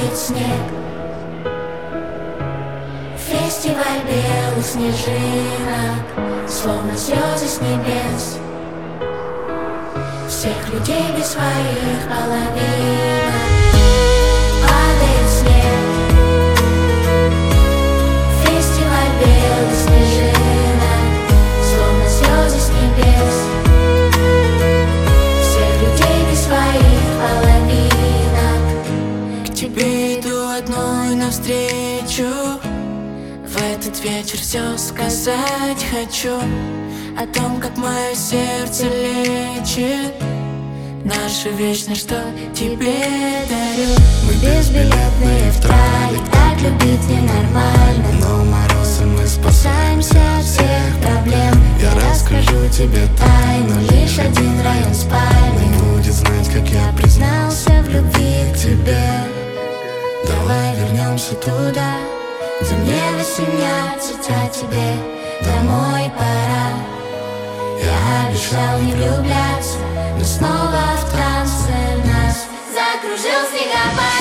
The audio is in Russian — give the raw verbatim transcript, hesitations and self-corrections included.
падает снег. Фестиваль белых снежинок, словно слезы с небес. Всех людей без своих половинок. Падает снег. Фестиваль белых снежинок, словно слезы с небес. Всех людей без своих половинок. К тебе иду одной навстречу. В этот вечер все сказать хочу о том, как мое сердце лечит наша вечность, что тебе дарю. Мы безбилетные в трале, так любить ненормально. Но морозом мы спасаемся от всех проблем. Я расскажу тебе тайну, лишь один район спальный будет знать, как я признался в любви к тебе. Давай вернемся туда, где мне восемнадцать, а тебе домой пора. Я обещал не влюбляться, но снова в танце нас закружил снегопад.